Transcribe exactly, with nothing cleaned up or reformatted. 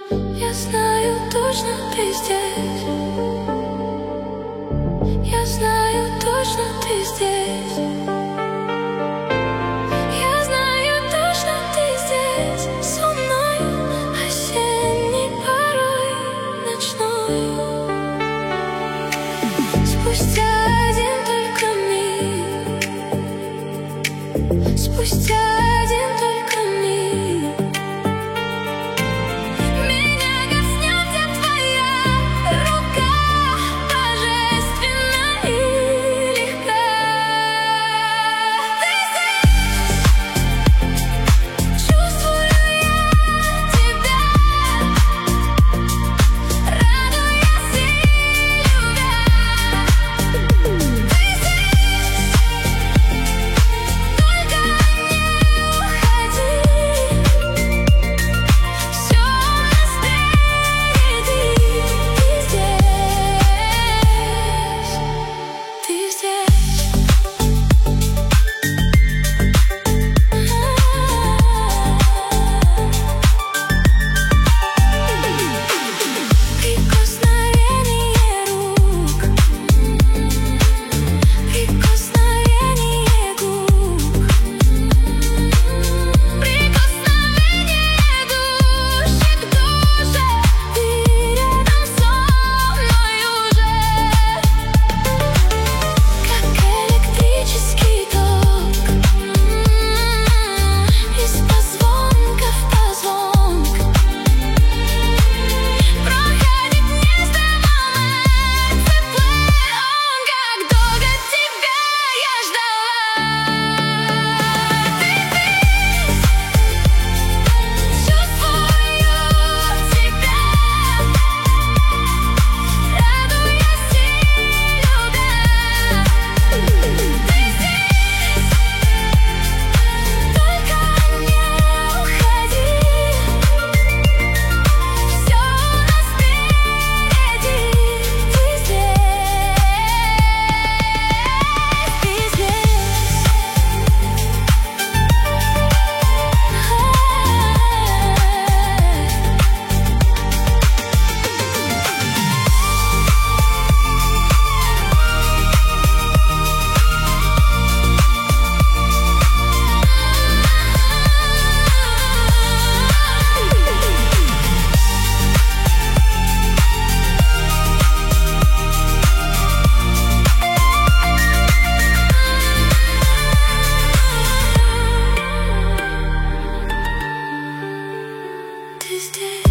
Я знаю точно ты здесь. Я знаю точно ты здесь. Я знаю точно ты здесь со мной, осенней порой ночной. Спустя один только миг, спустя один только миг, меня коснется твоя рука, божественна и легка. Ты здесь, чувствую я тебя, радуясь и любя. Ты здесь, только не уходи, всё у нас впереди. Ты здесь, ты здесь. Прикосновение рук, прикосновение губ, прикосновение души к душе. Ты рядом со мной уже, как электрический ток, из позвонка в позвонок проходит нездаваемый теплый. Он, как долго тебя я ждала. Ты здесь, чувствую тебя, радуясь и любя. Ты здесь, только не уходи, всё у нас впереди. Ты здесь, ты здесь. Ты здесь.